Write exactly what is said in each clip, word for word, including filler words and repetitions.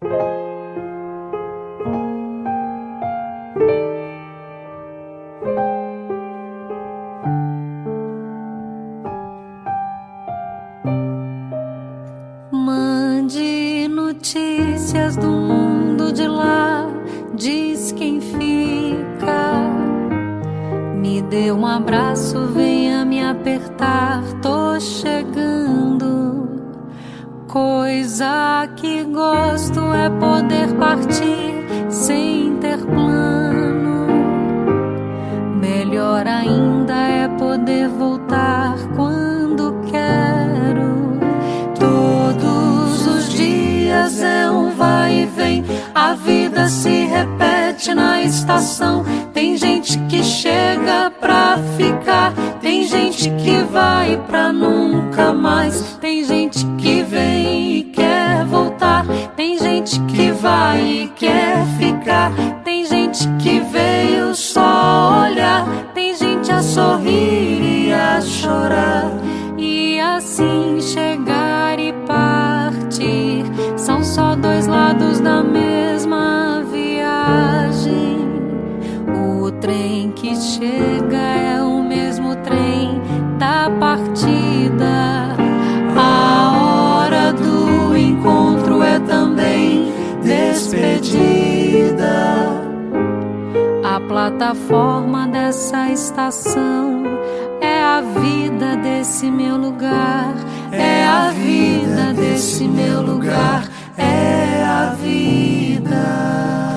Mande notícias do mundo de lá, diz quem fica. Me dê um abraço, venha me apertar, tô chegando. Coisa que gosto é poder partir sem ter plano. Melhor ainda é poder voltar quando quero. Todos os dias é um vai e vem, a vida se repete na estação. Tem gente que chega pra ficar, tem gente que vai pra nunca mais. Tem gente que vem e quer voltar, tem gente que vai e quer ficar. Tem gente que veio só olhar, tem gente a sorrir e a chorar. E assim chegar e partir são só dois lados da mesma viagem. O trem que chega é o mesmo trem da partida. A hora do encontro é também despedida. A plataforma dessa estação é a vida desse meu lugar. É a vida desse meu lugar. É a vida.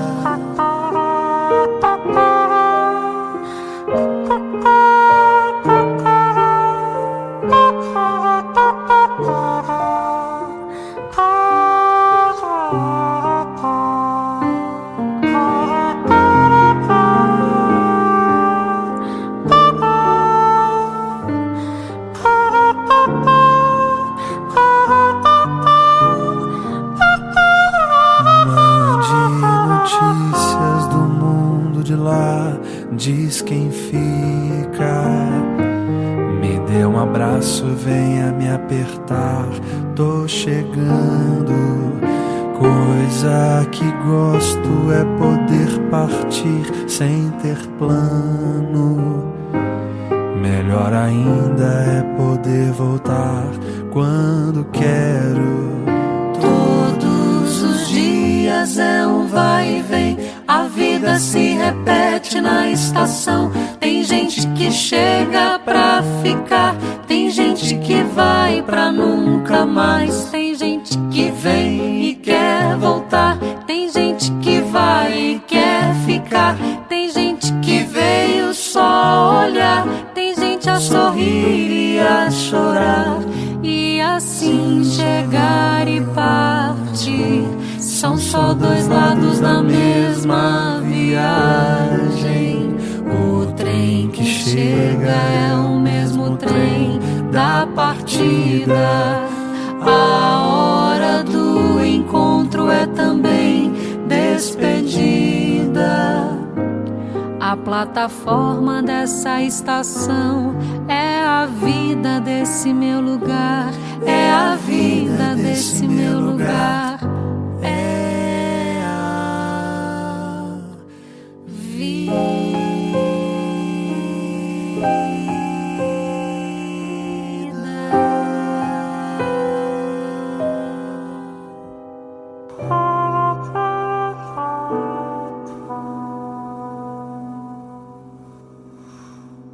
Diz quem fica. Me dê um abraço, venha me apertar, tô chegando. Coisa que gosto é poder partir sem ter plano. Melhor ainda é poder voltar quando quero. Todos os dias é um vai e vem, a vida se repete na estação. Tem gente que chega pra ficar, tem gente que vai pra nunca mais. Tem gente que vem e quer voltar, tem gente que vai e quer ficar. Tem gente que veio só olhar, tem gente a sorrir e a chorar. E assim chegar e partir são só dois lados da mesma viagem. O trem que chega é o mesmo trem da partida. A hora do encontro é também despedida. A plataforma dessa estação é a vida desse meu lugar. É a vida desse meu lugar.